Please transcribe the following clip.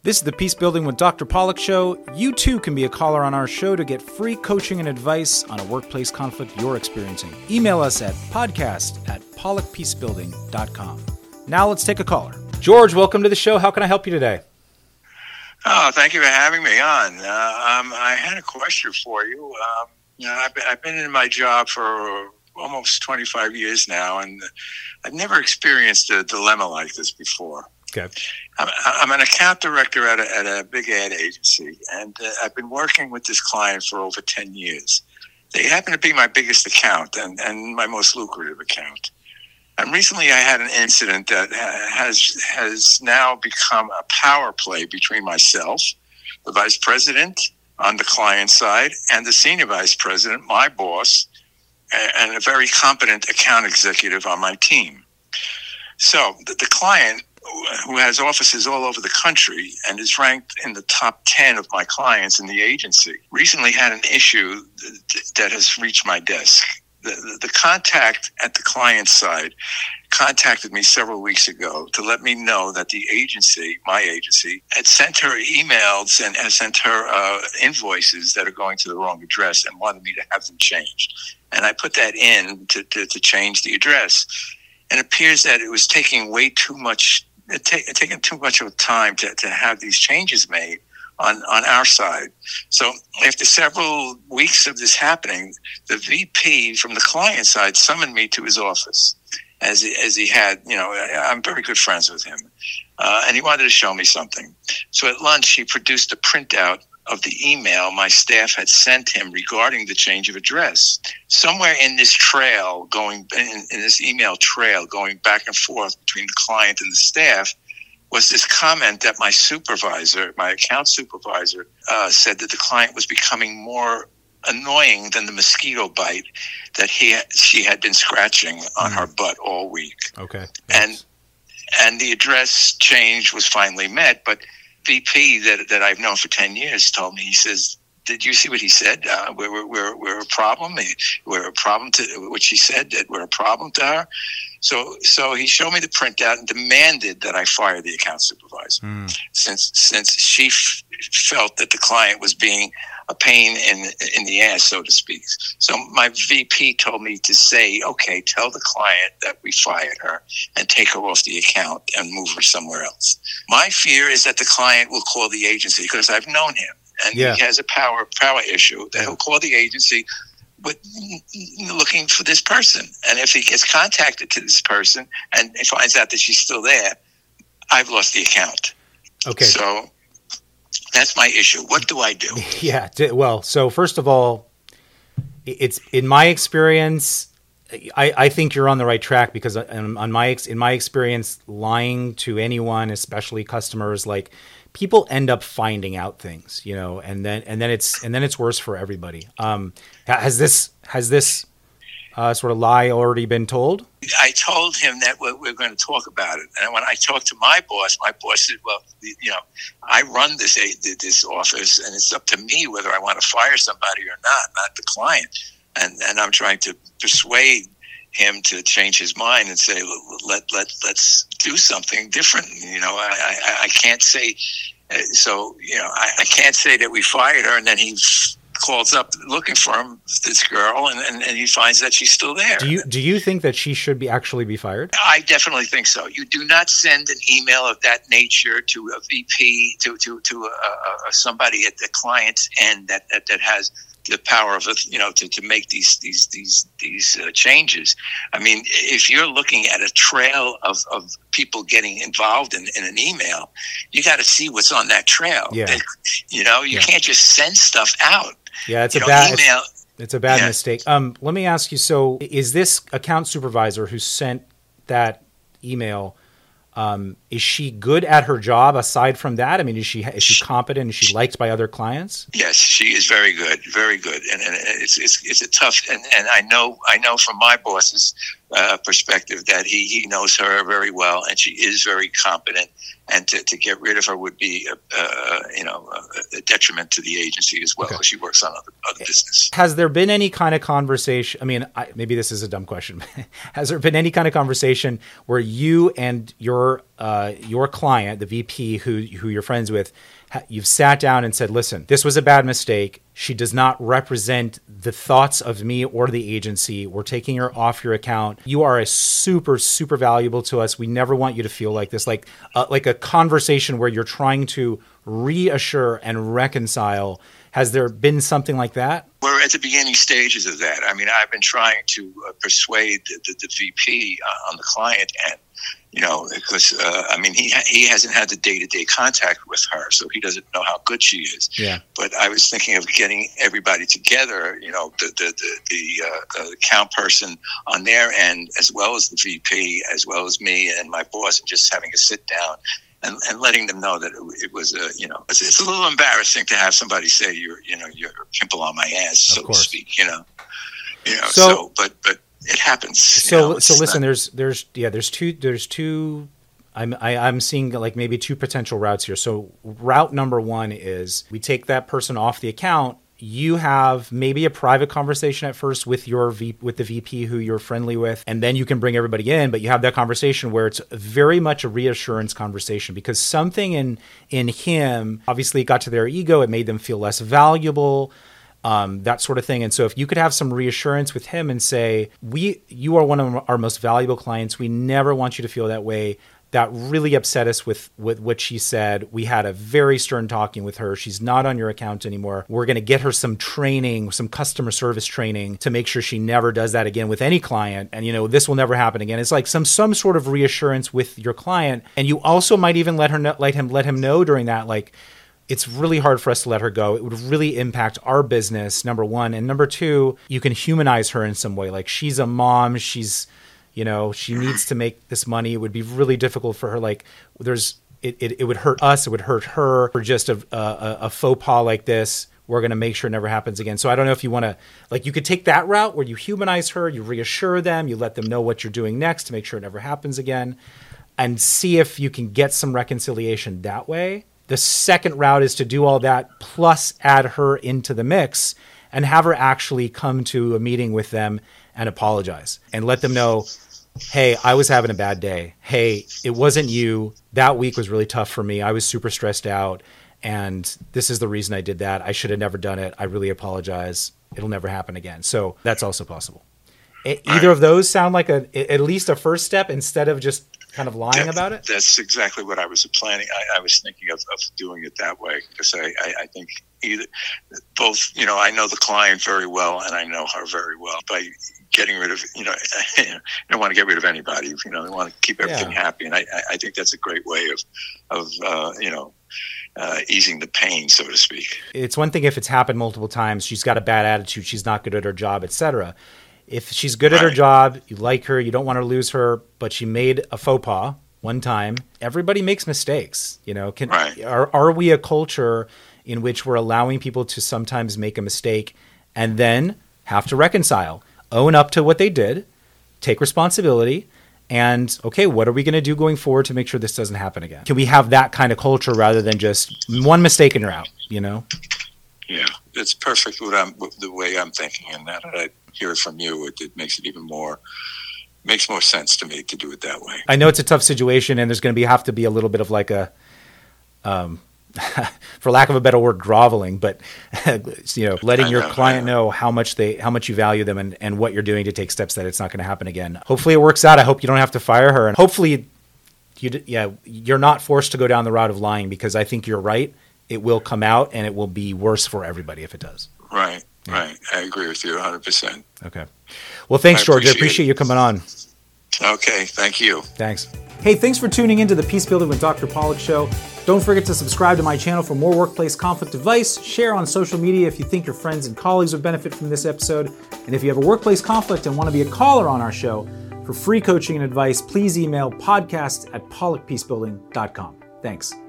This is the Peace Building with Dr. Pollock show. You too can be a caller on our show to get free coaching and advice on a workplace conflict you're experiencing. Email us at podcast@pollockpeacebuilding.com. Now let's take a caller. George, welcome to the show. How can I help you today? Oh, thank you for having me on. I had a question for you. I've been in my job for almost 25 years now, and I've never experienced a dilemma like this before. Okay. I'm an account director at a big ad agency, and I've been working with this client for over 10 years. They happen to be my biggest account and my most lucrative account. And recently I had an incident that has now become a power play between myself, the vice president on the client side, and the senior vice president, my boss, and a very competent account executive on my team. So the client, who has offices all over the country and is ranked in the top 10 of my clients in the agency, recently had an issue that has reached my desk. The contact at the client side contacted me several weeks ago to let me know that the agency, my agency, had sent her emails and has sent her invoices that are going to the wrong address and wanted me to have them changed. And I put that in to change the address. And it appears that it was taking way too much, taking too much of time to have these changes made on our side. So after several weeks of this happening, the VP from the client side summoned me to his office as he had, I'm very good friends with him. And he wanted to show me something. So at lunch, he produced a printout of the email my staff had sent him regarding the change of address. Somewhere in this trail in this email trail going back and forth between the client and the staff was this comment that my supervisor, my account supervisor, said that the client was becoming more annoying than the mosquito bite that she had been scratching on her butt all week. Okay. And the address change was finally met, but VP that I've known for 10 years told me, he says, did you see what he said? We're a problem. We're a problem to, which he said that we're a problem to her. So he showed me the printout and demanded that I fire the account supervisor since she felt that the client was being a pain in the ass, so to speak. So my VP told me to say, okay, tell the client that we fired her and take her off the account and move her somewhere else. My fear is that the client will call the agency because I've known him and he has a power issue that he'll call the agency with looking for this person. And if he gets contacted to this person and he finds out that she's still there, I've lost the account. Okay. So that's my issue. What do I do? Yeah. Well, so first of all, it's in my experience, I think you're on the right track because in my experience, lying to anyone, especially customers, like people end up finding out things, and then it's worse for everybody. Has this sort of lie already been told? I told him that we're going to talk about it. And when I talked to my boss said, well, I run this office and it's up to me whether I want to fire somebody or not the client. And I'm trying to persuade him to change his mind and say, let's do something different. I can't say, I can't say that we fired her and then he calls up looking for this girl, and he finds that she's still there. Do you think that she should actually be fired? I definitely think so. You do not send an email of that nature to a VP, to somebody at the client's end that has the power of to make these changes. I mean, if you're looking at a trail of people getting involved in an email, you got to see what's on that trail. Yeah. You can't just send stuff out. Yeah, it's a bad mistake. Let me ask you, so is this account supervisor who sent that email, is she good at her job aside from that? I mean, is she competent? Is she liked by other clients? Yes, she is very good, and it's a tough, and I know from my bosses perspective that he knows her very well and she is very competent, and to get rid of her would be a detriment to the agency as well, because she works on other business. Has there been any kind of conversation? I mean, maybe this is a dumb question. Has there been any kind of conversation where you and your client, the VP who you're friends with, you've sat down and said, listen, this was a bad mistake. She does not represent the thoughts of me or the agency. We're taking her off your account. You are a super, super valuable to us. We never want you to feel like this, like a conversation where you're trying to reassure and reconcile. Has there been something like that? We're at the beginning stages of that. I mean, I've been trying to persuade the VP on the client end, because he hasn't had the day-to-day contact with her, so he doesn't know how good she is. Yeah. But I was thinking of getting everybody together, the account person on their end, as well as the VP, as well as me and my boss, and just having a sit down and letting them know that it was it's a little embarrassing to have somebody say you're a pimple on my ass, so to speak. But it happens. So listen, there's two. I'm seeing like maybe two potential routes here. So route number one is we take that person off the account. You have maybe a private conversation at first with with the VP who you're friendly with, and then you can bring everybody in, but you have that conversation where it's very much a reassurance conversation, because something in him obviously got to their ego. It made them feel less valuable, that sort of thing. And so if you could have some reassurance with him and say, you are one of our most valuable clients. We never want you to feel that way. That really upset us with what she said. We had a very stern talking with her. She's not on your account anymore. We're going to get her some training, some customer service training to make sure she never does that again with any client. And, this will never happen again. It's like some sort of reassurance with your client. And you also might even let him know during that, like, it's really hard for us to let her go. It would really impact our business, number one. And number two, you can humanize her in some way. Like, she's a mom. She's, she needs to make this money. It would be really difficult for her. Like, it would hurt us. It would hurt her for just a faux pas like this. We're going to make sure it never happens again. So I don't know if you want to, like, you could take that route where you humanize her, you reassure them, you let them know what you're doing next to make sure it never happens again, and see if you can get some reconciliation that way. The second route is to do all that plus add her into the mix and have her actually come to a meeting with them and apologize and let them know, hey, I was having a bad day. Hey, it wasn't you. That week was really tough for me. I was super stressed out, and this is the reason I did that. I should have never done it. I really apologize. It'll never happen again. So that's also possible. Either of those sound like at least a first step instead of just kind of lying about it? That's exactly what I was planning. I was thinking of doing it that way, because I think both, I know the client very well and I know her very well. By getting rid of, you don't want to get rid of anybody. They want to keep everything happy. And I think that's a great way of easing the pain, so to speak. It's one thing if it's happened multiple times, she's got a bad attitude, she's not good at her job, etc. If she's good at her job, you like her, you don't want to lose her, but she made a faux pas one time, everybody makes mistakes. Are we a culture in which we're allowing people to sometimes make a mistake and then have to reconcile, own up to what they did, take responsibility, and, okay, what are we going to do going forward to make sure this doesn't happen again? Can we have that kind of culture rather than just one mistake and you're out, Yeah, it's perfect the way I'm thinking, and that I hear it from you, it makes it makes more sense to me to do it that way. I know it's a tough situation, and there's going to have to be a little bit of like a, for lack of a better word, groveling, but letting your client know how much you value them and what you're doing to take steps that it's not going to happen again. Hopefully it works out. I hope you don't have to fire her, and hopefully you're not forced to go down the route of lying, because I think you're right. It will come out, and it will be worse for everybody if it does. Right. Right. I agree with you 100%. Okay. Well, thanks, George. I appreciate you coming on. Okay. Thank you. Thanks. Hey, thanks for tuning into the Peace Building with Dr. Pollack show. Don't forget to subscribe to my channel for more workplace conflict advice. Share on social media if you think your friends and colleagues would benefit from this episode. And if you have a workplace conflict and want to be a caller on our show for free coaching and advice, please email podcast@pollackpeacebuilding.com. Thanks.